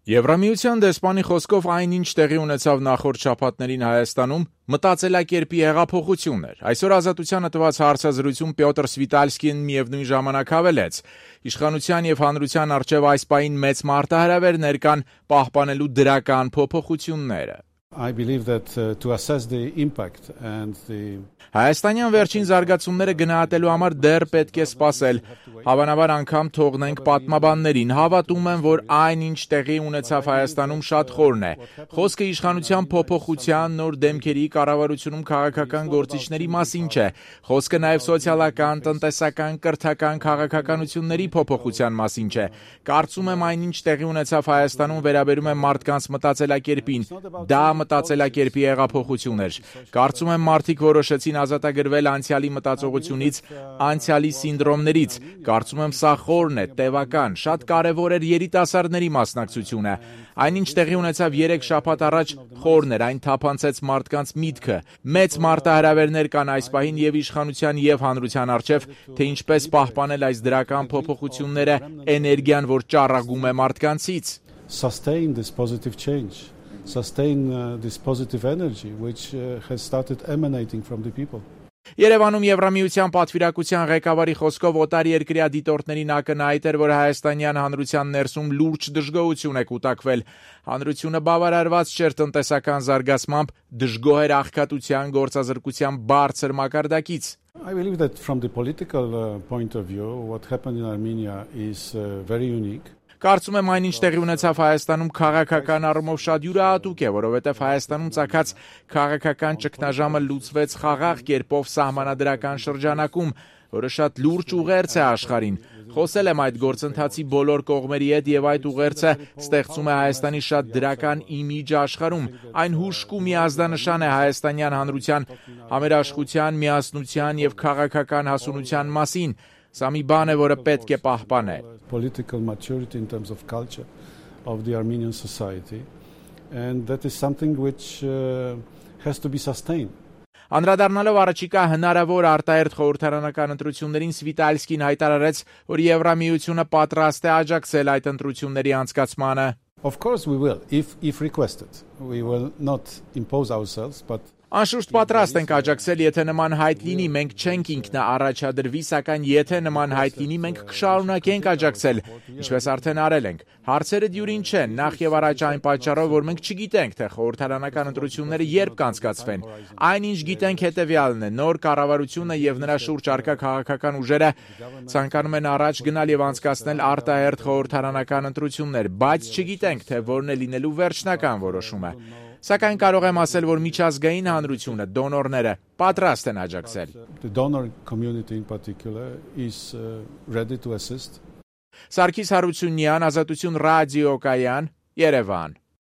Եվրամիության դեսպանի խոսքով այնինչ տեղի ունեցավ նախորդ շաբաթներին Հայաստանում մտածելակերպի հեղափոխություն էր։ Այսօր Ազատությանը տված հարցազրույցում Պյոտր Սվիտալսկին միևնույն ժամանակ հավելեց. իշխանության եւ հանրության առջեւ այս պահին մեծ մարտահրավերներ կան պահպանելու դրական փոփոխությունները։ I believe that to assess the impact and the Հայաստանյան վերջին զարգացումները գնահատելու համար դեռ պետք է սպասել։ Հավանաբար անգամ թողնենք պատմաբաններին։ Հավատում եմ, որ այն ինչ տեղի ունեցավ Հայաստանում շատ խորն է։ Խոսքը իշխանության փոփոխության, նոր դեմքերի, կառավարությունում քաղաքական գործիչների մասին չէ։ Խոսքը նաև սոցիալական, տնտեսական, կրթական քաղաքականությունների փոփոխության մասին չէ։ Կարծում եմ այն ինչ տեղի ունեցավ Հայաստանում վերաբերում է մարդկանց մտածելակերպին։ Դա մտածելակերպի հեղափոխություն էր։ Կարծում եմ մարդիկ որոշեցին ազատագրվել անցյալի մտածողությունից, անցյալի սինդրոմներից։ Կարծում եմ սա խորն է, տևական, շատ կարևոր էր երիտասարդների մասնակցությունը։ Այնինչ տեղի ունեցավ 3 շաբաթ առաջ խորն էր, այն թափանցեց մարդկանց միտքը։ Մեծ մարտահրավերներ կան այս պահին եւ իշխանության եւ հանրության առջեւ, թե ինչպես պահպանել այս դրական փոփոխությունները, էներգիան, որ ճառագում է մարդկանցից։ sustain this positive change, sustain this positive energy which has started emanating from the people. Երևանում Եվրամիության պատվիրակության ղեկավարի խոսքով օտար երկրյա դիտորդներին ակնհայտ էր, որ հայաստանյան հանրության ներսում լուրջ դժգոհություն է կուտակվել։ Հանրությունը բավարարված չէր տնտեսական զարգացմամբ, դժգոհ էր աղքատության, գործազրկության բարձր մակարդակից։ I believe that from the political point of view, what happened in Armenia is very unique. Կարծում եմ այնինչ տեղի ունեցավ Հայաստանում քաղաքական առումով շատ յուրահատուկ է, որովհետև Հայաստանում ծագած քաղաքական ճգնաժամը լուծվեց խաղաղ կերպով սահմանադրական շրջանակում, որը շատ լուրջ ուղերձ է աշխարհին։ Խոսել եմ այդ գործընթացի բոլոր կողմերի հետ եւ այդ ուղերձը ստեղծում է Հայաստանի շատ դրական իմիջ աշխարհում։ Այն հուշկու միազդանշան է հայաստանյան հանրության համերաշխության, միասնության եւ քաղաքական հասունության մասին։ Սա մի բան է, որը պետք է պահպանել։ Political maturity in terms of culture of the Armenian society, and that is something which has to be sustained. Անդրադառնալով առաջիկա հնարավոր արտահերթ խորհրդարանական ընտրություններին Սվիտալսկին հայտարարեց, որ Եվրամիությունը պատրաստ է աջակցել այդ ընտրությունների անցկացմանը։ Of course we will, if requested. We will not impose ourselves, but Անշուշտ պատրաստ ենք աջակցել, եթե նման հայտ լինի, մենք չենք ինքնաառաջադրվի, սակայն եթե նման հայտ լինի, մենք կշարունակենք աջակցել, ինչպես արդեն արել ենք։ Հարցերը դյուրին չեն, նախ եւ առաջ այն պատճառով, որ մենք չգիտենք, թե խորհրդարանական ընտրությունները երբ կանցկացվեն։ Այնինչ գիտենք հետեւյալն է. նոր կառավարությունը եւ նրա շուրջ առկա քաղաքական ուժերը ցանկանում են առաջ գնալ եւ անցկացնել արտահերթ խորհրդարանական ընտրություններ, բայց չգիտենք, թե որն է լինելու վերջնական որոշումը։ Սակայն կարող եմ ասել, որ միջազգային հանրությունը, դոնորները պատրաստ են աջակցել։ The donor community in particular is ready to assist. Սարգիս Հարությունյան, Ազատություն ռադիոկայան, Երևան։